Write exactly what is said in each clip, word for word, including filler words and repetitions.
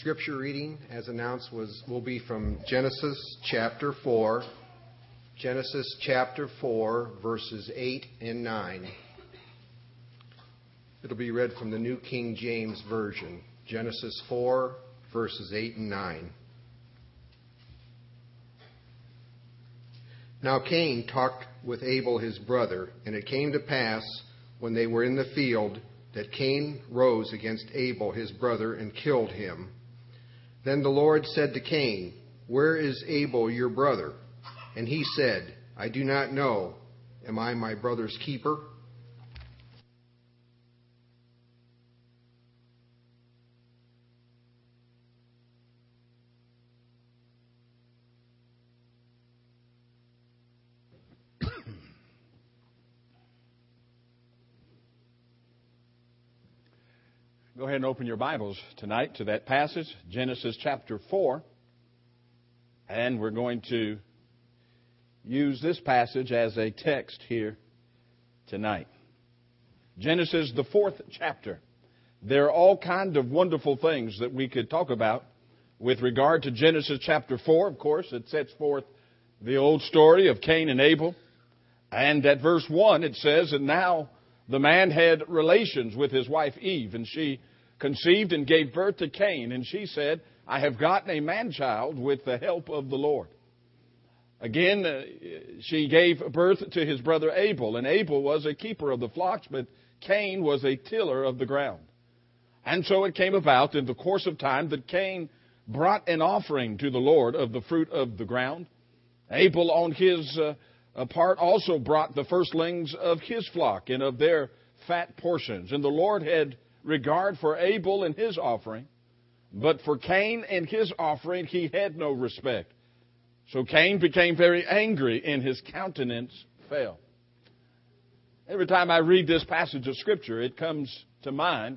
Scripture reading, as announced, was will be from Genesis chapter four. Genesis chapter four, verses eight and nine. It'll be read from the New King James Version. Genesis four, verses eight and nine. Now Cain talked with Abel his brother, and it came to pass, when they were in the field, that Cain rose against Abel his brother and killed him. Then the Lord said to Cain, "Where is Abel your brother?" And he said, "I do not know. Am I my brother's keeper?" Go ahead and open your Bibles tonight to that passage, Genesis chapter four. And we're going to use this passage as a text here tonight. Genesis, the fourth chapter. There are all kinds of wonderful things that we could talk about with regard to Genesis chapter four. Of course, it sets forth the old story of Cain and Abel. And at verse one, it says, "And now the man had relations with his wife Eve, and she conceived and gave birth to Cain. And she said, I have gotten a man-child with the help of the Lord." Again, uh, she gave birth to his brother Abel. And Abel was a keeper of the flocks, but Cain was a tiller of the ground. And so it came about in the course of time that Cain brought an offering to the Lord of the fruit of the ground. Abel on his uh, part also brought the firstlings of his flock and of their fat portions. And the Lord had regard for Abel and his offering, but for Cain and his offering he had no respect. So Cain became very angry, and his countenance fell. Every time I read this passage of Scripture, it comes to mind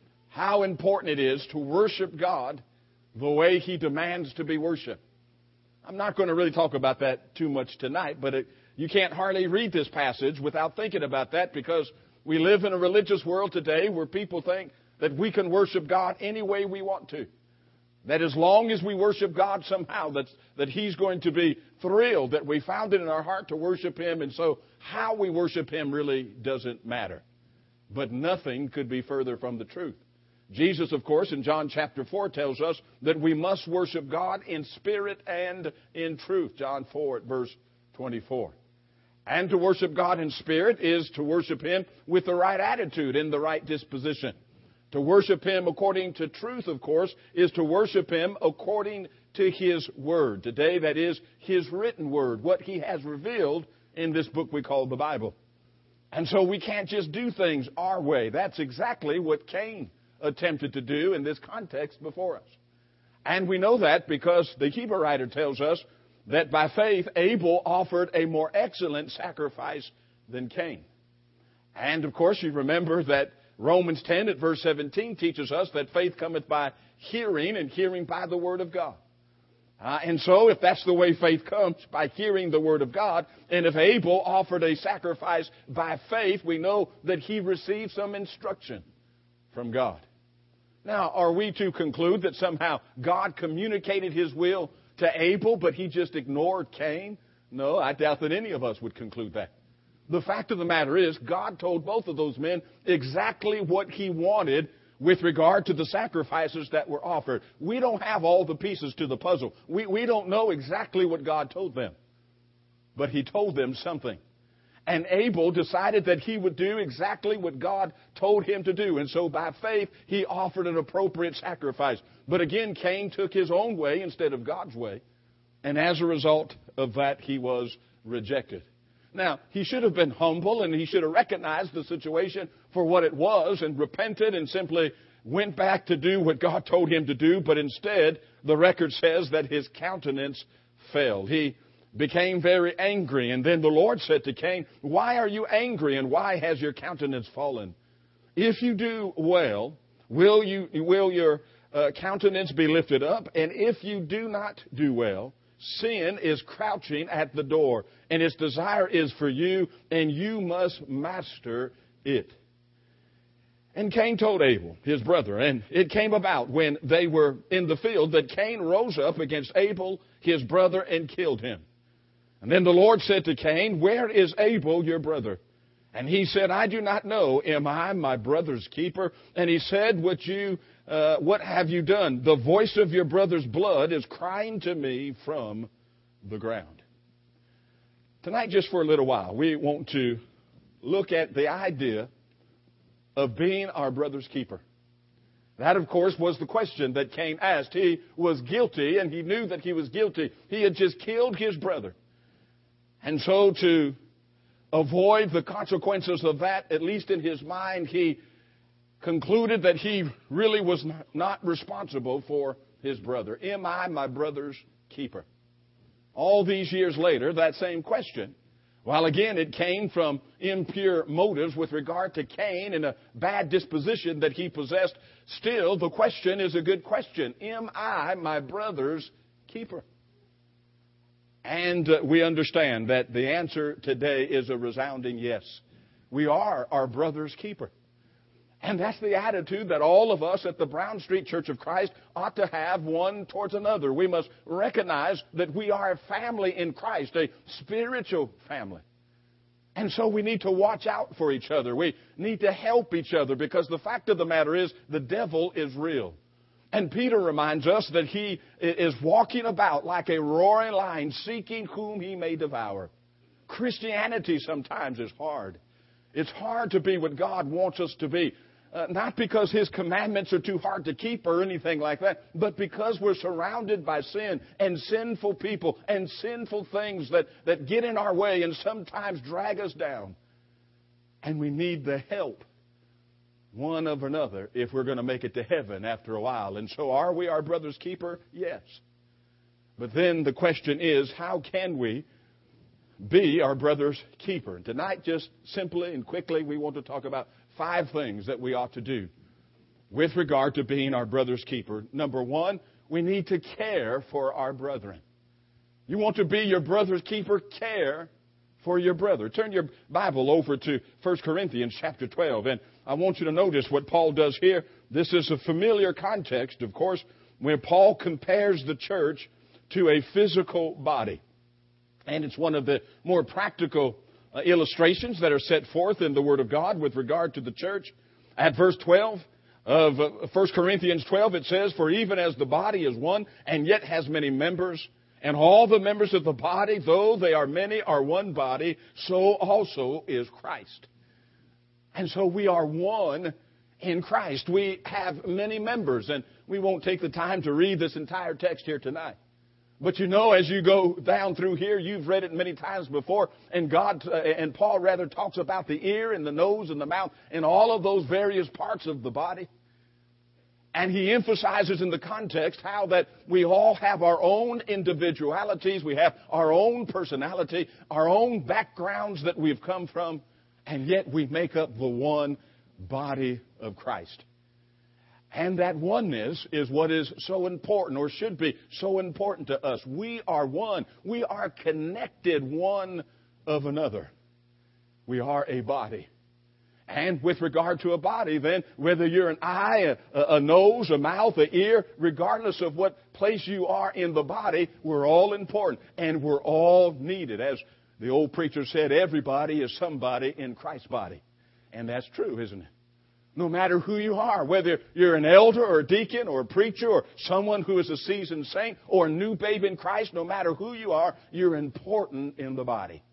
how important it is to worship God the way He demands to be worshiped. I'm not going to really talk about that too much tonight, but it, you can't hardly read this passage without thinking about that, because we live in a religious world today where people think that we can worship God any way we want to. That as long as we worship God somehow, that's, that He's going to be thrilled that we found it in our heart to worship Him. And so how we worship Him really doesn't matter. But nothing could be further from the truth. Jesus, of course, in John chapter four tells us that we must worship God in spirit and in truth. John four at verse twenty-four. And to worship God in spirit is to worship Him with the right attitude and the right disposition. To worship Him according to truth, of course, is to worship Him according to His Word. Today, that is His written Word, what He has revealed in this book we call the Bible. And so we can't just do things our way. That's exactly what Cain attempted to do in this context before us. And we know that because the Hebrew writer tells us that by faith, Abel offered a more excellent sacrifice than Cain. And, of course, you remember that Romans ten at verse seventeen teaches us that faith cometh by hearing, and hearing by the Word of God. Uh, and so, if that's the way faith comes, by hearing the Word of God, and if Abel offered a sacrifice by faith, we know that he received some instruction from God. Now, are we to conclude that somehow God communicated His will to Abel, but he just ignored Cain? No, I doubt that any of us would conclude that. The fact of the matter is, God told both of those men exactly what He wanted with regard to the sacrifices that were offered. We don't have all the pieces to the puzzle. We, we don't know exactly what God told them. But He told them something. And Abel decided that he would do exactly what God told him to do. And so by faith, he offered an appropriate sacrifice. But again, Cain took his own way instead of God's way. And as a result of that, he was rejected. Now, he should have been humble, and he should have recognized the situation for what it was and repented and simply went back to do what God told him to do. But instead, the record says that his countenance fell. He became very angry. And then the Lord said to Cain, "Why are you angry, and why has your countenance fallen? If you do well, will you will your uh, countenance be lifted up? And if you do not do well, sin is crouching at the door, and its desire is for you, and you must master it." And Cain told Abel, his brother, and it came about when they were in the field that Cain rose up against Abel, his brother, and killed him. And then the Lord said to Cain, where is Abel, your brother? And he said, I do not know. Am I my brother's keeper? And he said, what you, uh, what have you done? The voice of your brother's blood is crying to me from the ground. Tonight, just for a little while, we want to look at the idea of being our brother's keeper. That, of course, was the question that Cain asked. He was guilty, and he knew that he was guilty. He had just killed his brother. And so to avoid the consequences of that, at least in his mind, he concluded that he really was not responsible for his brother. Am I my brother's keeper? All these years later, that same question, while again it came from impure motives with regard to Cain and a bad disposition that he possessed, still the question is a good question. Am I my brother's keeper? And uh, we understand that the answer today is a resounding yes. We are our brother's keeper. And that's the attitude that all of us at the Brown Street Church of Christ ought to have one towards another. We must recognize that we are a family in Christ, a spiritual family. And so we need to watch out for each other. We need to help each other because the fact of the matter is the devil is real. And Peter reminds us that he is walking about like a roaring lion, seeking whom he may devour. Christianity sometimes is hard. It's hard to be what God wants us to be. Uh, not because His commandments are too hard to keep or anything like that, but because we're surrounded by sin and sinful people and sinful things that, that get in our way and sometimes drag us down. And we need the help one of another if we're going to make it to heaven after a while. And so are we our brother's keeper? Yes. But then the question is, how can we be our brother's keeper? And tonight, just simply and quickly, we want to talk about five things that we ought to do with regard to being our brother's keeper. Number one, we need to care for our brethren. You want to be your brother's keeper? Care for your brother. Turn your Bible over to First Corinthians chapter twelve, and I want you to notice what Paul does here. This is a familiar context, of course, where Paul compares the church to a physical body. And it's one of the more practical uh, illustrations that are set forth in the Word of God with regard to the church. At verse twelve of uh, First Corinthians twelve, it says, for even as the body is one and yet has many members, and all the members of the body, though they are many, are one body, so also is Christ. And so we are one in Christ. We have many members, and we won't take the time to read this entire text here tonight. But you know, as you go down through here, you've read it many times before, and God, uh, and Paul rather talks about the ear and the nose and the mouth and all of those various parts of the body. And he emphasizes in the context how that we all have our own individualities, we have our own personality, our own backgrounds that we've come from, and yet we make up the one body of Christ. And that oneness is what is so important, or should be so important to us. We are one. We are connected one of another. We are a body. And with regard to a body, then, whether you're an eye, a, a nose, a mouth, an ear, regardless of what place you are in the body, we're all important. And we're all needed. As the old preacher said, everybody is somebody in Christ's body. And that's true, isn't it? No matter who you are, whether you're an elder or a deacon or a preacher or someone who is a seasoned saint or a new babe in Christ, no matter who you are, you're important in the body.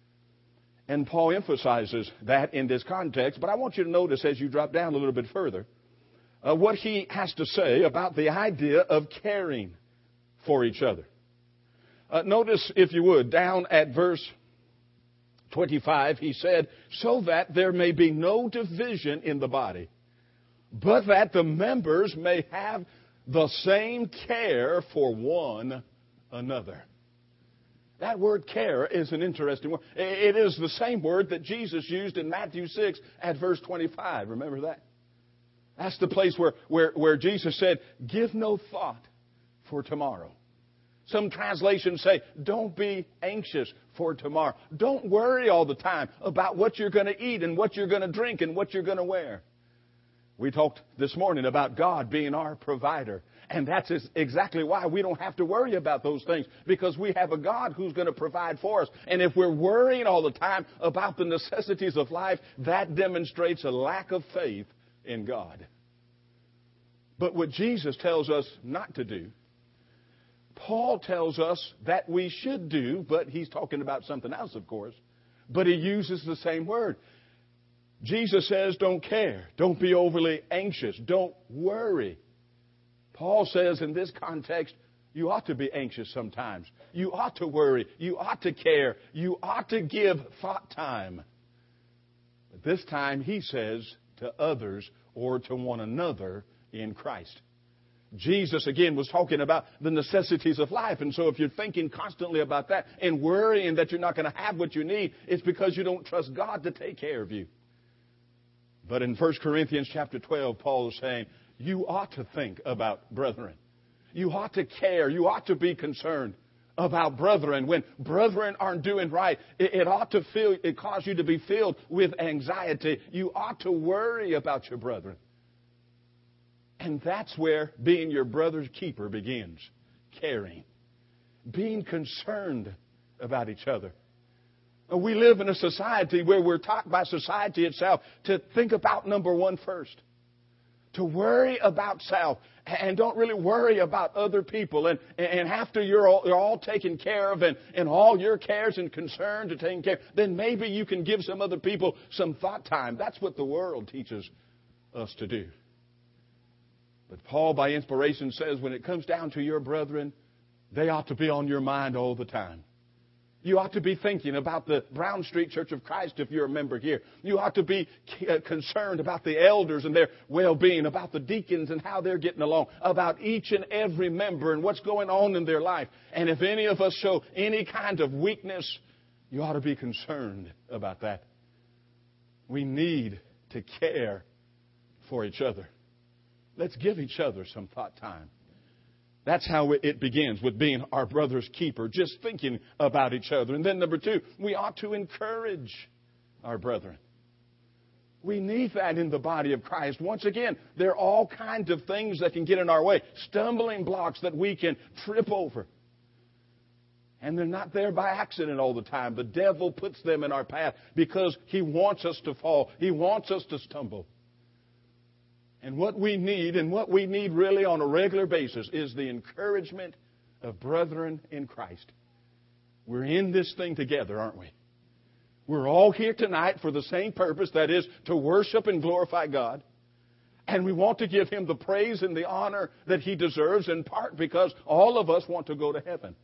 And Paul emphasizes that in this context. But I want you to notice as you drop down a little bit further, uh, what he has to say about the idea of caring for each other. Uh, notice, if you would, down at verse twenty-five, he said, so that there may be no division in the body, but that the members may have the same care for one another. That word care is an interesting word. It is the same word that Jesus used in Matthew six at verse twenty-five. Remember that? That's the place where, where, where Jesus said, give no thought for tomorrow. Some translations say, don't be anxious for tomorrow. Don't worry all the time about what you're going to eat and what you're going to drink and what you're going to wear. We talked this morning about God being our provider. And that's exactly why we don't have to worry about those things, because we have a God who's going to provide for us. And if we're worrying all the time about the necessities of life, that demonstrates a lack of faith in God. But what Jesus tells us not to do, Paul tells us that we should do, but he's talking about something else, of course. But he uses the same word. Jesus says, don't care. Don't be overly anxious. Don't worry. Paul says in this context, you ought to be anxious sometimes. You ought to worry. You ought to care. You ought to give thought time. But this time he says to others or to one another in Christ. Jesus, again, was talking about the necessities of life. And so if you're thinking constantly about that and worrying that you're not going to have what you need, it's because you don't trust God to take care of you. But in First Corinthians chapter twelve, Paul is saying, you ought to think about brethren. You ought to care. You ought to be concerned about brethren. When brethren aren't doing right, it, it ought to feel, it cause you to be filled with anxiety. You ought to worry about your brethren. And that's where being your brother's keeper begins. Caring. Being concerned about each other. We live in a society where we're taught by society itself to think about number one first. To worry about self and don't really worry about other people. And, and after you're all, you're all taken care of and, and all your cares and concerns are taken care of, then maybe you can give some other people some thought time. That's what the world teaches us to do. But Paul, by inspiration, says when it comes down to your brethren, they ought to be on your mind all the time. You ought to be thinking about the Brown Street Church of Christ if you're a member here. You ought to be concerned about the elders and their well-being, about the deacons and how they're getting along, about each and every member and what's going on in their life. And if any of us show any kind of weakness, you ought to be concerned about that. We need to care for each other. Let's give each other some thought time. That's how it begins, with being our brother's keeper, just thinking about each other. And then number two, we ought to encourage our brethren. We need that in the body of Christ. Once again, there are all kinds of things that can get in our way, stumbling blocks that we can trip over. And they're not there by accident all the time. The devil puts them in our path because he wants us to fall. He wants us to stumble. And what we need, and what we need really on a regular basis, is the encouragement of brethren in Christ. We're in this thing together, aren't we? We're all here tonight for the same purpose, that is, to worship and glorify God. And we want to give Him the praise and the honor that He deserves, in part because all of us want to go to heaven.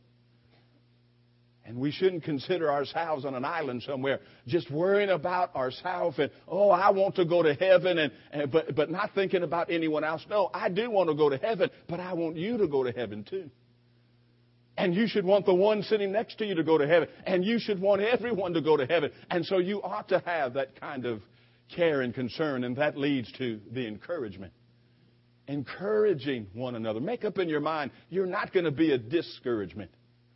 And we shouldn't consider ourselves on an island somewhere, just worrying about ourselves and, oh, I want to go to heaven, and, and but, but not thinking about anyone else. No, I do want to go to heaven, but I want you to go to heaven too. And you should want the one sitting next to you to go to heaven. And you should want everyone to go to heaven. And so you ought to have that kind of care and concern, and that leads to the encouragement. Encouraging one another. Make up in your mind, you're not going to be a discouragement.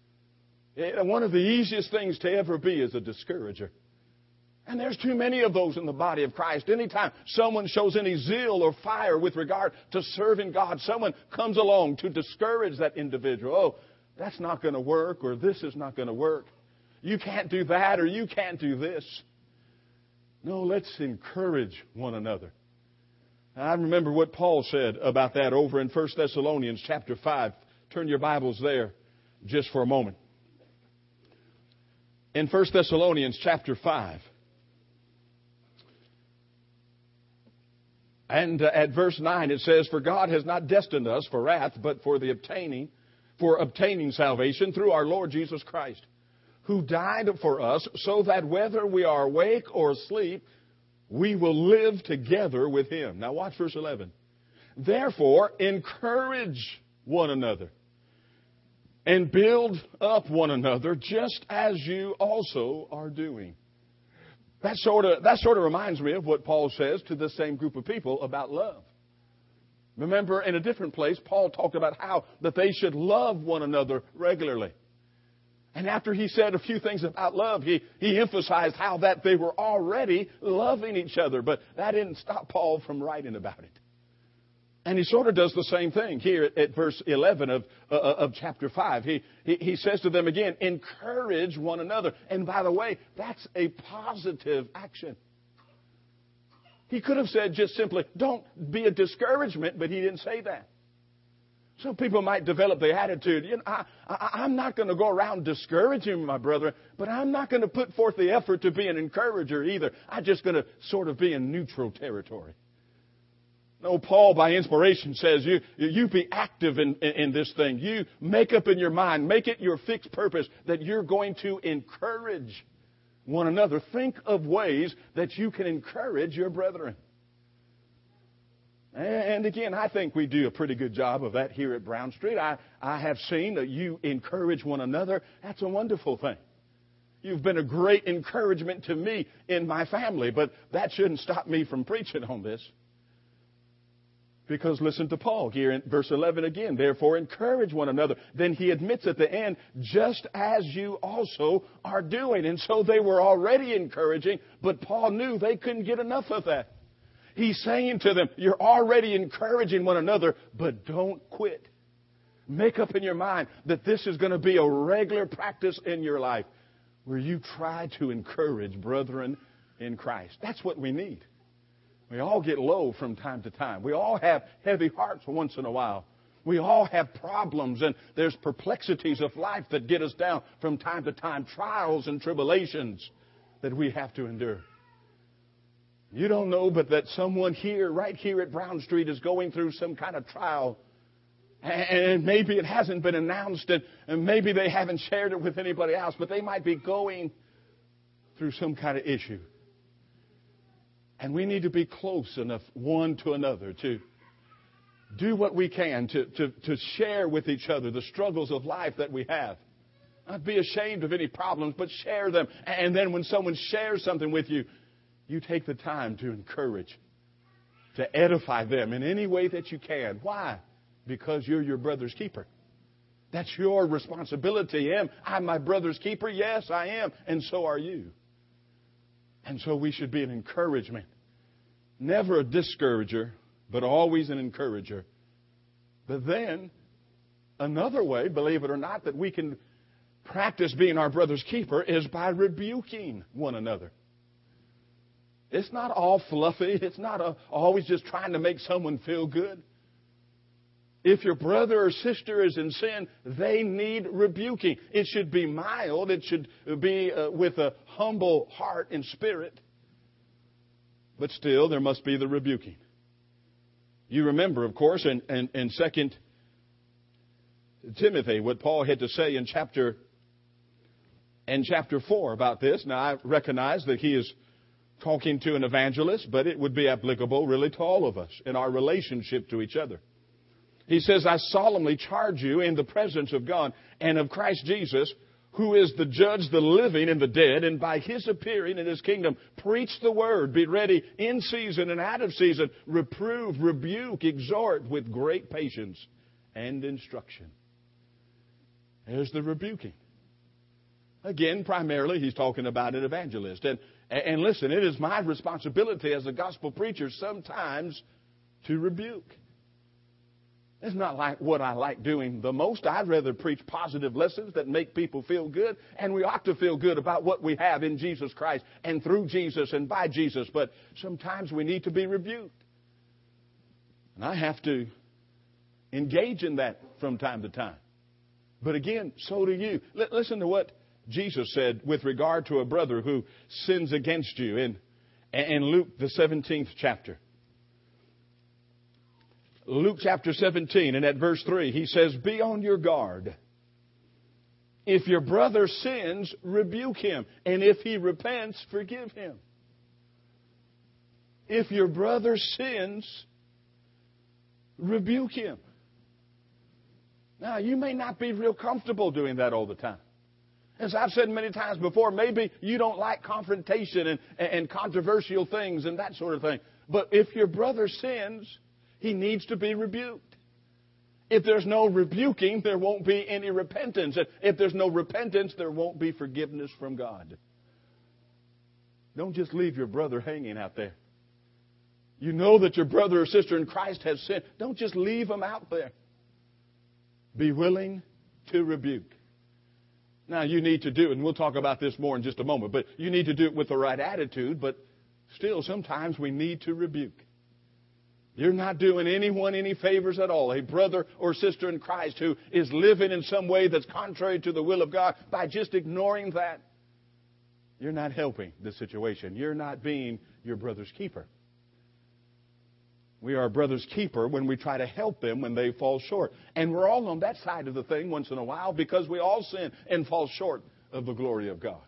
One of the easiest things to ever be is a discourager. And there's too many of those in the body of Christ. Anytime someone shows any zeal or fire with regard to serving God, someone comes along to discourage that individual. Oh, that's not going to work, or this is not going to work. You can't do that, or you can't do this. No, let's encourage one another. I remember what Paul said about that over in First Thessalonians chapter five. Turn your Bibles there just for a moment. In First Thessalonians chapter five, and uh, at verse nine it says, "For God has not destined us for wrath, but for the obtaining, for obtaining salvation through our Lord Jesus Christ, who died for us, so that whether we are awake or asleep, we will live together with Him." Now watch verse eleven. "Therefore, encourage one another and build up one another, just as you also are doing." That sort of, that sort of reminds me of what Paul says to the same group of people about love. Remember, in a different place, Paul talked about how that they should love one another regularly. And after he said a few things about love, he, he emphasized how that they were already loving each other. But that didn't stop Paul from writing about it. And he sort of does the same thing here at, at verse eleven of, uh, of chapter five. He, he, he says to them again, encourage one another. And by the way, that's a positive action. He could have said just simply, don't be a discouragement, but he didn't say that. Some people might develop the attitude, you know, I, I, I'm not going to go around discouraging my brother, but I'm not going to put forth the effort to be an encourager either. I'm just going to sort of be in neutral territory. No, Paul, by inspiration, says you, you be active in, in, in this thing. You make up in your mind, make it your fixed purpose that you're going to encourage one another. Think of ways that you can encourage your brethren. And again, I think we do a pretty good job of that here at Brown Street. I, I have seen that you encourage one another. That's a wonderful thing. You've been a great encouragement to me in my family, but that shouldn't stop me from preaching on this. Because listen to Paul here in verse eleven again. Therefore, encourage one another. Then he admits at the end, just as you also are doing. And so they were already encouraging, but Paul knew they couldn't get enough of that. He's saying to them, you're already encouraging one another, but don't quit. Make up in your mind that this is going to be a regular practice in your life where you try to encourage brethren in Christ. That's what we need. We all get low from time to time. We all have heavy hearts once in a while. We all have problems, and there's perplexities of life that get us down from time to time, trials and tribulations that we have to endure. You don't know, but that someone here, right here at Brown Street, is going through some kind of trial. And maybe it hasn't been announced, and maybe they haven't shared it with anybody else, but they might be going through some kind of issue. And we need to be close enough one to another to do what we can to, to, to share with each other the struggles of life that we have. Not be ashamed of any problems, but share them. And then when someone shares something with you, you take the time to encourage, to edify them in any way that you can. Why? Because you're your brother's keeper. That's your responsibility. Am I my brother's keeper? Yes, I am. And so are you. And so we should be an encouragement. Never a discourager, but always an encourager. But then, another way, believe it or not, that we can practice being our brother's keeper is by rebuking one another. It's not all fluffy. It's not a, always just trying to make someone feel good. If your brother or sister is in sin, they need rebuking. It should be mild. It should be uh, with a humble heart and spirit. But still, there must be the rebuking. You remember, of course, in, in, in Second Timothy, what Paul had to say in chapter, in chapter four about this. Now, I recognize that he is talking to an evangelist, but it would be applicable really to all of us in our relationship to each other. He says, I solemnly charge you in the presence of God and of Christ Jesus, who is the judge, the living and the dead, and by his appearing in his kingdom, preach the word, be ready in season and out of season, reprove, rebuke, exhort with great patience and instruction. There's the rebuking. Again, primarily, he's talking about an evangelist. And, and listen, it is my responsibility as a gospel preacher sometimes to rebuke. It's not like what I like doing the most. I'd rather preach positive lessons that make people feel good. And we ought to feel good about what we have in Jesus Christ and through Jesus and by Jesus. But sometimes we need to be rebuked. And I have to engage in that from time to time. But again, so do you. L- listen to what Jesus said with regard to a brother who sins against you in, in Luke, the seventeenth chapter. Luke chapter seventeen, and at verse three, he says, be on your guard. If your brother sins, rebuke him. And if he repents, forgive him. If your brother sins, rebuke him. Now, you may not be real comfortable doing that all the time. As I've said many times before, maybe you don't like confrontation and, and controversial things and that sort of thing. But if your brother sins, he needs to be rebuked. If there's no rebuking, there won't be any repentance. If there's no repentance, there won't be forgiveness from God. Don't just leave your brother hanging out there. You know that your brother or sister in Christ has sinned. Don't just leave them out there. Be willing to rebuke. Now, you need to do it, and we'll talk about this more in just a moment, but you need to do it with the right attitude, but still, sometimes we need to rebuke. You're not doing anyone any favors at all. A brother or sister in Christ who is living in some way that's contrary to the will of God, by just ignoring that, you're not helping the situation. You're not being your brother's keeper. We are a brother's keeper when we try to help them when they fall short. And we're all on that side of the thing once in a while because we all sin and fall short of the glory of God.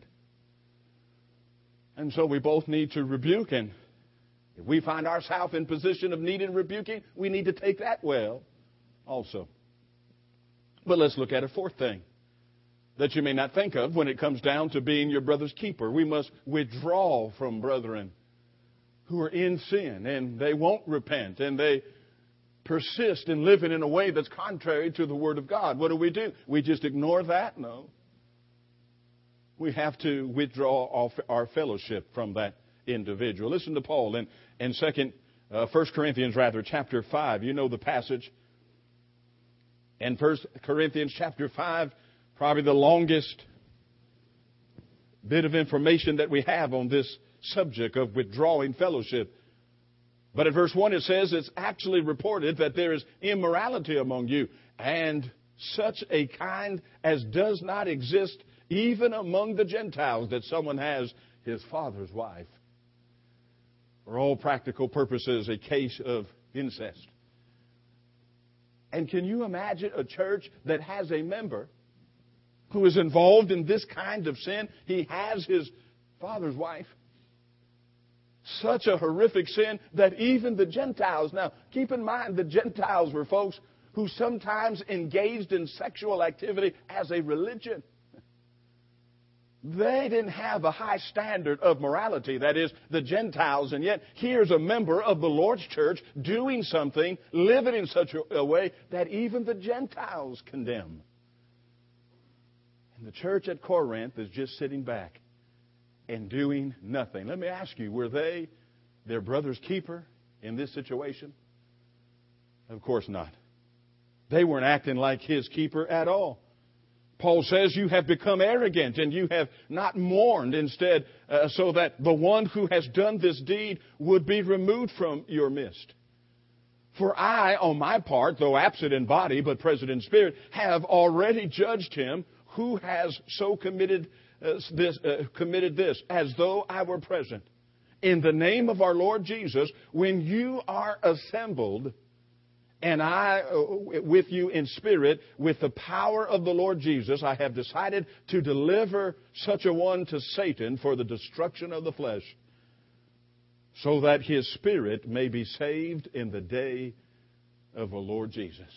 And so we both need to rebuke, and if we find ourselves in position of needing rebuking, we need to take that well also. But let's look at a fourth thing that you may not think of when it comes down to being your brother's keeper. We must withdraw from brethren who are in sin, and they won't repent, and they persist in living in a way that's contrary to the Word of God. What do we do? We just ignore that? No. We have to withdraw our fellowship from that individual. Listen to Paul in, in second, uh, First Corinthians, rather, chapter five. You know the passage. In First Corinthians chapter five, probably the longest bit of information that we have on this subject of withdrawing fellowship. But at verse one it says it's actually reported that there is immorality among you, and such a kind as does not exist even among the Gentiles, that someone has his father's wife. For all practical purposes, a case of incest. And can you imagine a church that has a member who is involved in this kind of sin? He has his father's wife. Such a horrific sin that even the Gentiles, now keep in mind the Gentiles were folks who sometimes engaged in sexual activity as a religion. They didn't have a high standard of morality, that is, the Gentiles, and yet here's a member of the Lord's church doing something, living in such a way that even the Gentiles condemn. And the church at Corinth is just sitting back and doing nothing. Let me ask you, were they their brother's keeper in this situation? Of course not. They weren't acting like his keeper at all. Paul says you have become arrogant and you have not mourned instead, uh, so that the one who has done this deed would be removed from your midst. For I, on my part, though absent in body but present in spirit, have already judged him who has so committed uh, this, uh, committed this, as though I were present. In the name of our Lord Jesus, when you are assembled, and I, uh, with you in spirit, with the power of the Lord Jesus, I have decided to deliver such a one to Satan for the destruction of the flesh, so that his spirit may be saved in the day of the Lord Jesus.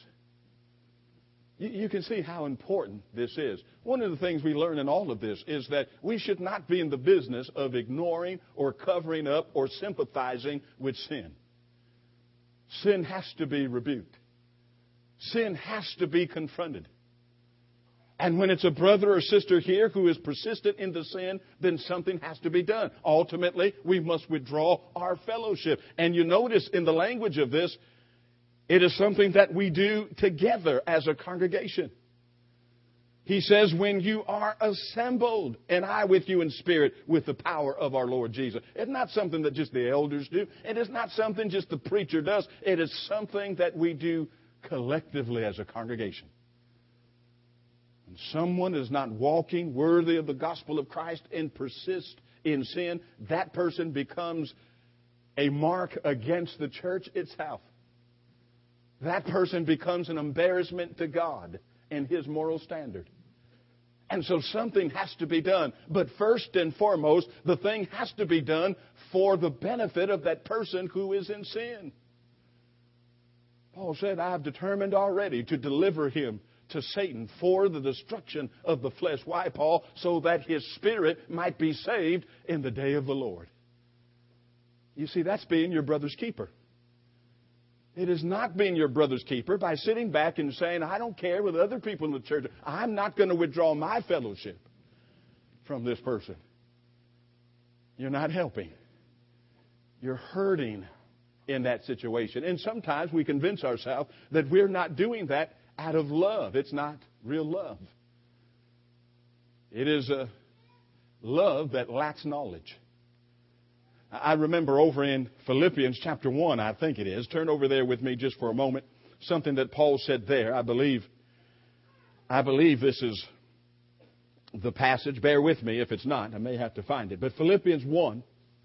You, you can see how important this is. One of the things we learn in all of this is that we should not be in the business of ignoring or covering up or sympathizing with sin. Sin has to be rebuked. Sin has to be confronted. And when it's a brother or sister here who is persistent in the sin, then something has to be done. Ultimately, we must withdraw our fellowship. And you notice in the language of this, it is something that we do together as a congregation. He says, when you are assembled, and I with you in spirit, with the power of our Lord Jesus. It's not something that just the elders do. It is not something just the preacher does. It is something that we do collectively as a congregation. When someone is not walking worthy of the gospel of Christ and persists in sin, that person becomes a mark against the church itself. That person becomes an embarrassment to God and His moral standard. And so something has to be done. But first and foremost, the thing has to be done for the benefit of that person who is in sin. Paul said, I have determined already to deliver him to Satan for the destruction of the flesh. Why, Paul? So that his spirit might be saved in the day of the Lord. You see, that's being your brother's keeper. It is not being your brother's keeper by sitting back and saying, I don't care with other people in the church. I'm not going to withdraw my fellowship from this person. You're not helping. You're hurting in that situation. And sometimes we convince ourselves that we're not doing that out of love. It's not real love. It is a love that lacks knowledge. I remember over in Philippians chapter one, I think it is. Turn over there with me just for a moment. Something that Paul said there. I believe, I believe this is the passage. Bear with me if it's not. I may have to find it. But Philippians one,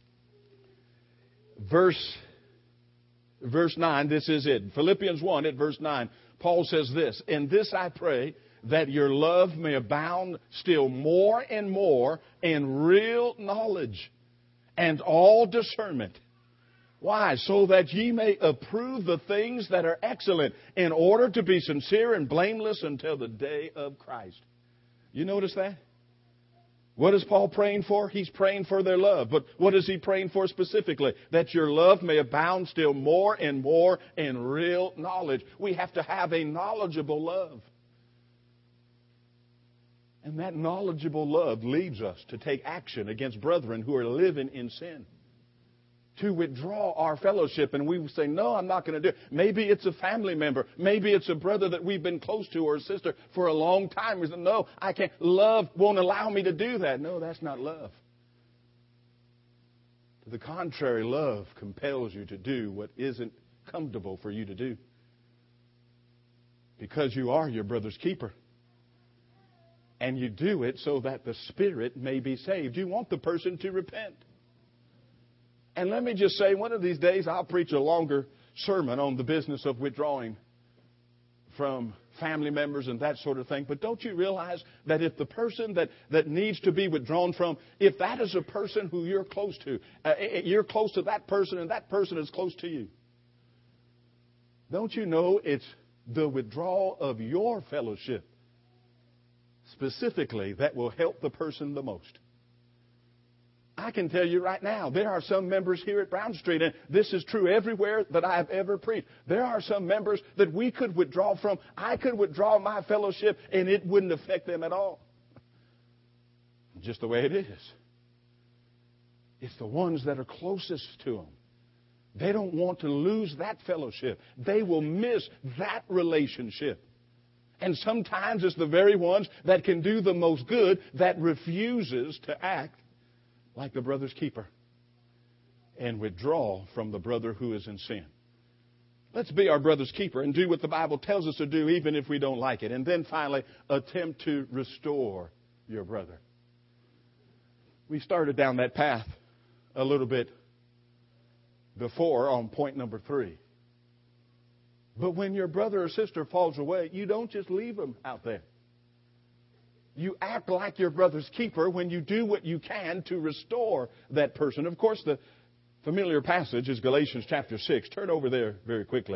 verse, verse nine, this is it. Philippians one at verse nine, Paul says this, "In this I pray, that your love may abound still more and more in real knowledge and all discernment." Why? So that ye may approve the things that are excellent, in order to be sincere and blameless until the day of Christ. You notice that? What is Paul praying for? He's praying for their love. But what is he praying for specifically? That your love may abound still more and more in real knowledge. We have to have a knowledgeable love. And that knowledgeable love leads us to take action against brethren who are living in sin. To withdraw our fellowship, and we say, no, I'm not going to do it. Maybe it's a family member. Maybe it's a brother that we've been close to or a sister for a long time. We say, no, I can't. Love won't allow me to do that. No, that's not love. To the contrary, love compels you to do what isn't comfortable for you to do. Because you are your brother's keeper. And you do it so that the spirit may be saved. You want the person to repent. And let me just say, one of these days I'll preach a longer sermon on the business of withdrawing from family members and that sort of thing. But don't you realize that if the person that, that needs to be withdrawn from, if that is a person who you're close to, uh, you're close to that person and that person is close to you, don't you know it's the withdrawal of your fellowship specifically that will help the person the most? I can tell you right now, there are some members here at Brown Street, and this is true everywhere that I've ever preached. There are some members that we could withdraw from. I could withdraw my fellowship, and it wouldn't affect them at all. Just the way it is. It's the ones that are closest to them. They don't want to lose that fellowship. They will miss that relationship. And sometimes it's the very ones that can do the most good that refuses to act like the brother's keeper and withdraw from the brother who is in sin. Let's be our brother's keeper and do what the Bible tells us to do, even if we don't like it. And then finally, attempt to restore your brother. We started down that path a little bit before on point number three. But when your brother or sister falls away, you don't just leave them out there. You act like your brother's keeper when you do what you can to restore that person. Of course, the familiar passage is Galatians chapter six. Turn over there very quickly.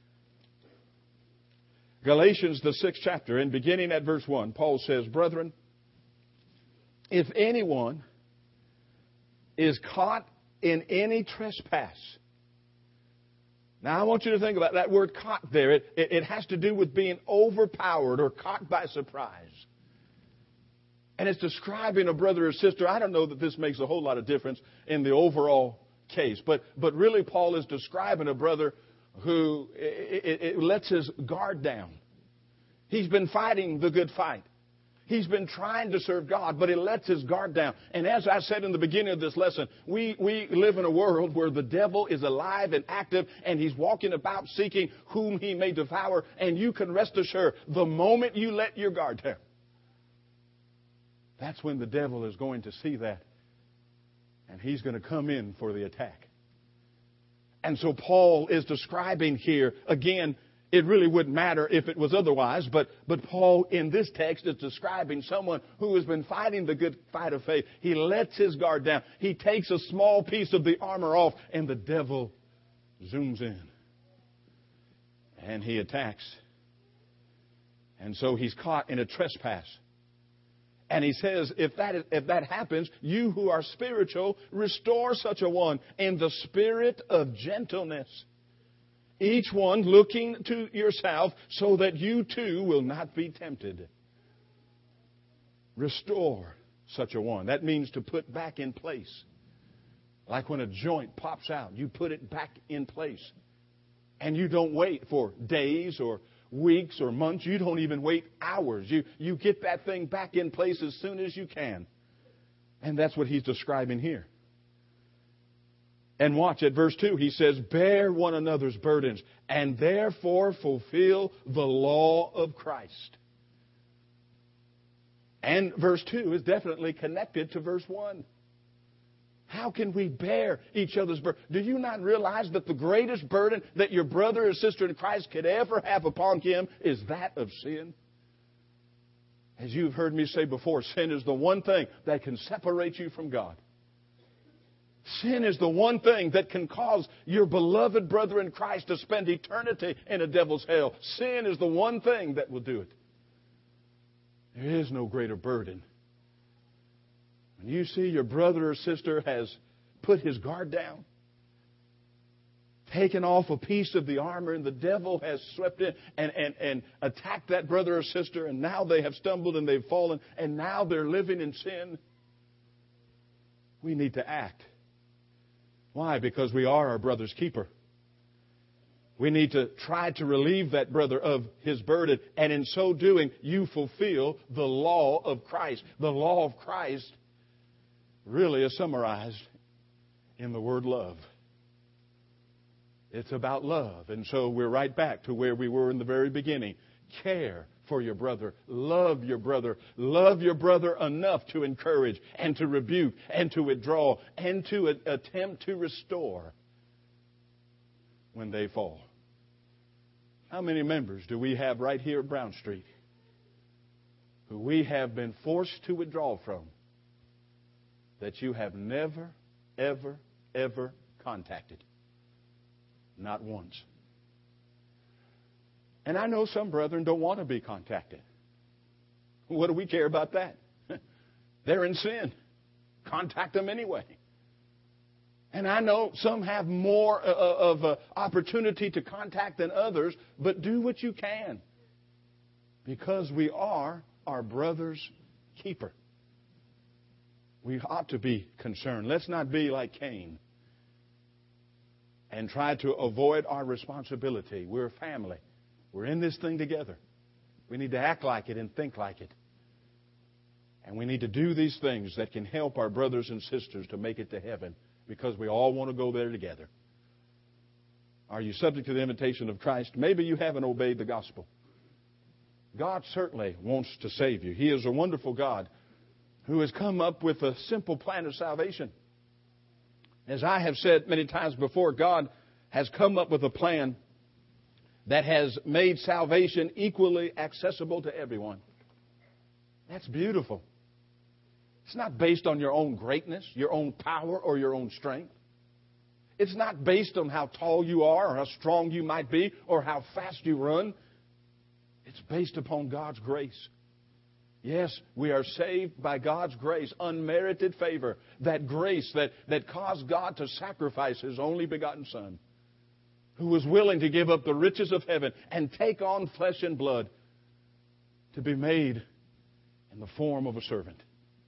Galatians, the sixth chapter, and beginning at verse one, Paul says, "Brethren, if anyone is caught in any trespass." Now, I want you to think about that word caught there. It, it, it has to do with being overpowered or caught by surprise. And it's describing a brother or sister. I don't know that this makes a whole lot of difference in the overall case. But but really, Paul is describing a brother who it, it, it lets his guard down. He's been fighting the good fight. He's been trying to serve God, but he lets his guard down. And as I said in the beginning of this lesson, we, we live in a world where the devil is alive and active, and he's walking about seeking whom he may devour. And you can rest assured, the moment you let your guard down, that's when the devil is going to see that. And he's going to come in for the attack. And so Paul is describing here, again, it really wouldn't matter if it was otherwise, but, but Paul in this text is describing someone who has been fighting the good fight of faith. He lets his guard down. He takes a small piece of the armor off, and the devil zooms in. And he attacks. And so he's caught in a trespass. And he says, if that, is, if that happens, you who are spiritual, restore such a one in the spirit of gentleness. Each one looking to yourself so that you too will not be tempted. Restore such a one. That means to put back in place. Like when a joint pops out, you put it back in place. And you don't wait for days or weeks or months. You don't even wait hours. You, you get that thing back in place as soon as you can. And that's what he's describing here. And watch at verse two. He says, bear one another's burdens and therefore fulfill the law of Christ. And verse two is definitely connected to verse one. How can we bear each other's burden? Do you not realize that the greatest burden that your brother or sister in Christ could ever have upon him is that of sin? As you've heard me say before, sin is the one thing that can separate you from God. Sin is the one thing that can cause your beloved brother in Christ to spend eternity in a devil's hell. Sin is the one thing that will do it. There is no greater burden. When you see your brother or sister has put his guard down, taken off a piece of the armor, and the devil has swept in and, and, and attacked that brother or sister, and now they have stumbled and they've fallen, and now they're living in sin, we need to act. Why? Because we are our brother's keeper. We need to try to relieve that brother of his burden, and in so doing, you fulfill the law of Christ. The law of Christ really is summarized in the word love. It's about love. And so we're right back to where we were in the very beginning. Care for your brother. Love your brother. Love your brother enough to encourage and to rebuke and to withdraw and to a- attempt to restore when they fall. How many members do we have right here at Brown Street who we have been forced to withdraw from that you have never, ever, ever contacted? Not once. And I know some brethren don't want to be contacted. What do we care about that? They're in sin. Contact them anyway. And I know some have more of an opportunity to contact than others, but do what you can. Because we are our brother's keeper. We ought to be concerned. Let's not be like Cain and try to avoid our responsibility. We're a family. We're in this thing together. We need to act like it and think like it. And we need to do these things that can help our brothers and sisters to make it to heaven, because we all want to go there together. Are you subject to the invitation of Christ? Maybe you haven't obeyed the gospel. God certainly wants to save you. He is a wonderful God who has come up with a simple plan of salvation. As I have said many times before, God has come up with a plan that has made salvation equally accessible to everyone. That's beautiful. It's not based on your own greatness, your own power, or your own strength. It's not based on how tall you are or how strong you might be or how fast you run. It's based upon God's grace. Yes, we are saved by God's grace, unmerited favor. That grace that, that caused God to sacrifice His only begotten Son, who was willing to give up the riches of heaven and take on flesh and blood to be made in the form of a servant.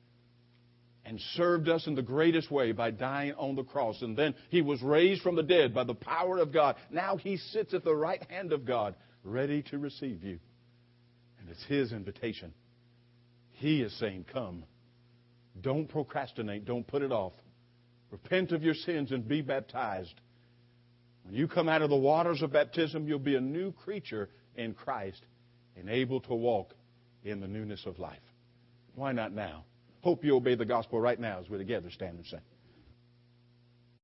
And served us in the greatest way by dying on the cross. And then He was raised from the dead by the power of God. Now He sits at the right hand of God, ready to receive you. And it's His invitation. He is saying, come. Don't procrastinate. Don't put it off. Repent of your sins and be baptized. When you come out of the waters of baptism, you'll be a new creature in Christ and able to walk in the newness of life. Why not now? Hope you obey the gospel right now as we together stand and sing.